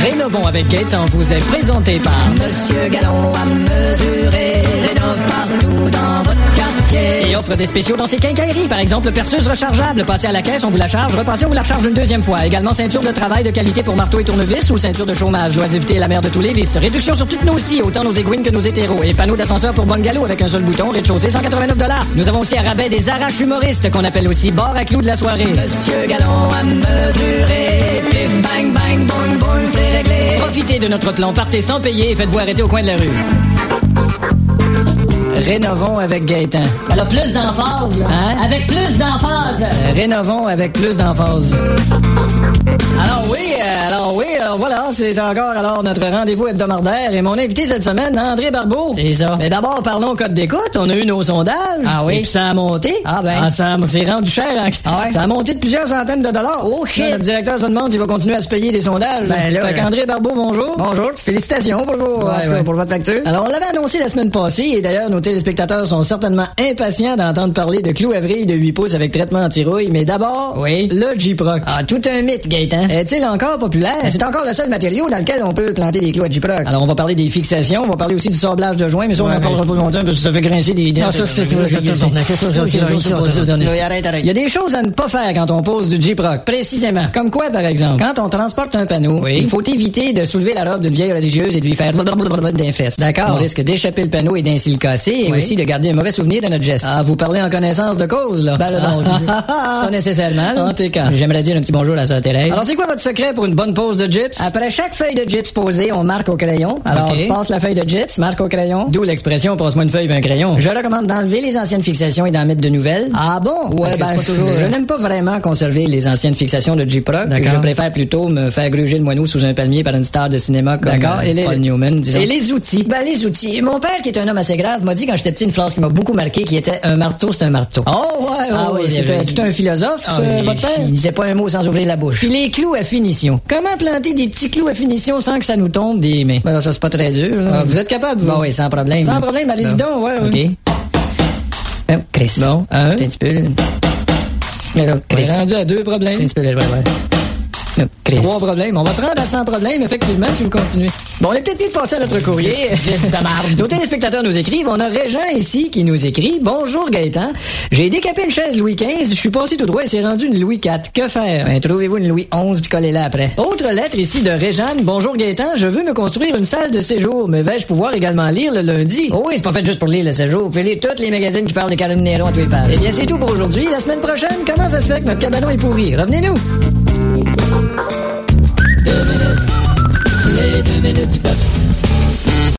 Rénovons avec Gaëtan vous est présenté par Monsieur Galon à mesurer, rénove partout dans votre quartier. et offre des spéciaux dans ses quincailleries. Par exemple, perceuse rechargeable. Passez à la caisse, on vous la charge. Repassez, on vous la recharge une deuxième fois. Également, ceinture de travail de qualité pour marteau et tournevis ou ceinture de chômage. L'oisiveté est la mère de tous les vices. Réduction sur toutes nos scies, autant nos égouines que nos hétéros. Et panneaux d'ascenseur pour bungalow avec un seul bouton. Rez-de-chaussée, $189. Nous avons aussi à rabais des arraches humoristes qu'on appelle aussi bar à clous de la soirée. Monsieur Galon à mesurer, pif bang bang boum boum, c'est réglé. Profitez de notre plan. Partez sans payer et faites-vous arrêter au coin de la rue. Rénovons avec Gaëtan. Alors, plus d'emphase, là. Hein? Avec plus d'emphase. Rénovons avec plus d'emphase. Alors voilà, c'est encore notre rendez-vous hebdomadaire et mon invité cette semaine, André Barbeau. C'est ça. Mais d'abord, parlons code d'écoute. On a eu nos sondages. Ah oui? Et puis ça a monté. Ah ben. Ça c'est rendu cher. Hein? Ah ouais? Ça a monté de plusieurs centaines de dollars. Oh shit. Là, notre directeur se demande s'il va continuer à se payer des sondages. Ben là, fait qu'André Barbeau, bonjour. Bonjour. Félicitations pour votre facture. Alors, on l'avait annoncé la semaine passée et d'ailleurs, nos téléspectateurs sont certainement impatients d'entendre parler de clous à vrille de 8 pouces avec traitement anti-rouille. Mais d'abord, Oui. le J-Proc. Ah, tout un mythe, Gaëtan. Est-il encore populaire? C'est encore le seul matériau dans lequel on peut planter des clous à J-Proc. Alors, on va parler des fixations, on va parler aussi du sablage de joints, mais ça, on Ouais, en parlera pas longtemps parce que ça fait grincer des dents. Non, ça, c'est tout. Arrête. Il y a des choses à ne pas faire quand on pose du J-Proc. Précisément. Comme quoi, par exemple? Quand on transporte un panneau, Oui. il faut éviter de soulever la robe d'une vieille religieuse et de lui faire d'un fesse. D'accord. On risque d'échapper le panneau et d'ainsi le casser et Oui. aussi de garder un mauvais souvenir de notre geste. Ah, vous parlez en connaissance de cause, là? Ben, là, non, Pas nécessairement, là. En tes cas. J'aimerais dire un petit bonjour à Sœur Thérèse. Alors, c'est quoi votre secret pour une bonne pose de gyps? Après chaque feuille de gyps posée, on marque au crayon. Alors, Ok. passe la feuille de gyps, marque au crayon. D'où l'expression passe-moi une feuille et un crayon. Je recommande d'enlever les anciennes fixations et d'en mettre de nouvelles. Ah bon? Ouais, Parce que c'est pas toujours... je n'aime pas vraiment conserver les anciennes fixations de J-Proc. D'accord. Je préfère plutôt me faire gruger le moineau sous un palmier par une star de cinéma comme D'accord. Et Paul Newman, disons. Et les outils? Ben, les outils. Mon père, qui est un homme assez grave, m'a dit quand j'étais petit une phrase qui m'a beaucoup marqué, qui était un marteau, c'est un marteau. Oh, ouais, Ah oui, c'était il- tout un philosophe, Ah, votre père? il disait pas un mot sans ouvrir la bouche. Puis les clous à finition. Comment planter des petits clous à finition sans que ça nous tombe des mains? Ben, ça, c'est pas très dur, là. Ah, vous êtes capable, vous? Bon, oui, sans problème. Sans problème, allez-y Bon. donc, ouais. OK. Oh, Chris. Bon, un. Un petit peu, là. Mais là, On Chris. est rendu à 2 problèmes. Un petit peu, là, ouais. Oh, Chris. 3 problèmes. On va se rendre à 100 problèmes, effectivement, si vous continuez. Bon, on est peut-être mieux de passer à notre courrier. Nos téléspectateurs nous écrivent. On a Régent ici qui nous écrit. Bonjour Gaëtan. J'ai décapé une chaise Louis XV. Je suis passé tout droit et c'est rendu une Louis IV. Que faire? Ben, trouvez-vous une Louis XI puis collez-la après. Autre lettre ici de Réjeanne. Bonjour Gaëtan. Je veux me construire une salle de séjour. Mais vais-je pouvoir également lire le lundi? Oh oui, c'est pas fait juste pour lire le séjour. Vous pouvez lire tous les magazines qui parlent de Caroline Néron à tous les pages. Eh bien, c'est tout pour aujourd'hui. La semaine prochaine, comment ça se fait que notre cabanon est pourri? Revenez-nous. Les 2 minutes du peuple.